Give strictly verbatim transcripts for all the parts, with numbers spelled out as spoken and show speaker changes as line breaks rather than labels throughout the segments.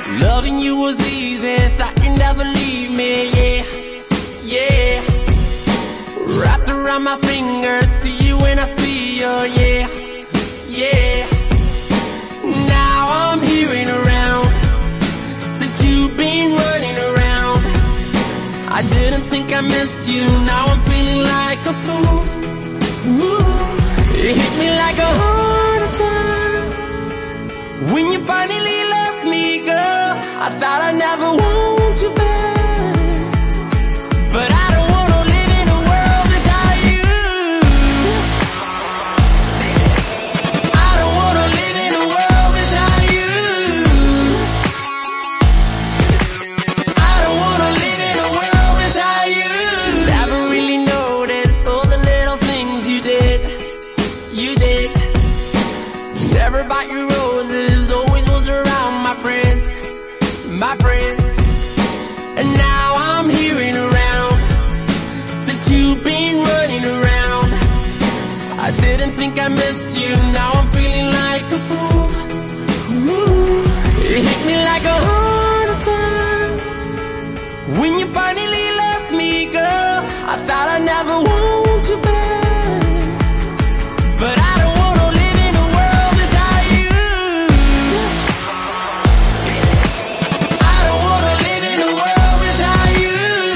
Loving you was easy, thought you'd never leave me, yeah, yeah. Wrapped around my finger, see you when I see you, yeah, yeah. Now I'm hearing around that you've been running around. I didn't think I missed you, now I'm feeling like a fool. Ooh, it hit me like a heart attack when you finally left me, girl. I thought I'd never want you back, but I don't wanna live in a world without you. I don't wanna live in a world without you. I don't wanna live in a world without you. Never really noticed all the little things you did, you did. Never bought you roses, always was around my friends, my friends. And now I'm hearing around that you've been running around. I didn't think I missed you, now I'm feeling like a fool. Ooh, it hit me like a heart attack when you finally left me, girl. I thought I'd never want you back, but I don't wanna live in a world without you. I don't wanna live in a world without you.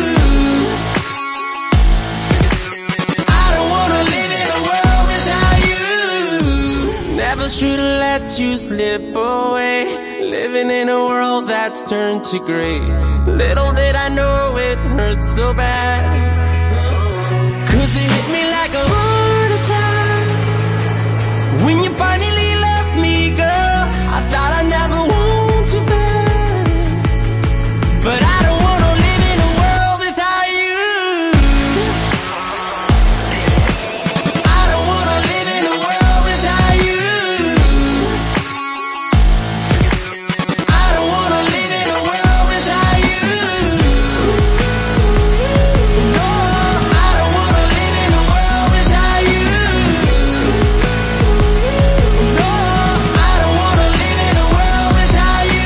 I don't wanna live in a world without you. Never should've let you slip away, living in a world that's turned to gray. Little did I know it hurt so bad, 'cause it hit me like a heart attack when you finally left me, girl. I thought I'd never want you back, but I don't wanna live in a world without you. I don't wanna live in a world without you. I don't wanna live in a world without you. No, I don't wanna live in a world without you. No, I don't wanna live in a world without you.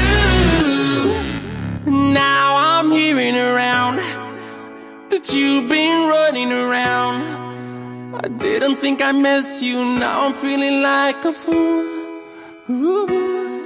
Now I'm hearing around that you've been running around. I didn't think I missed you, now I'm feeling like a fool. Ooh.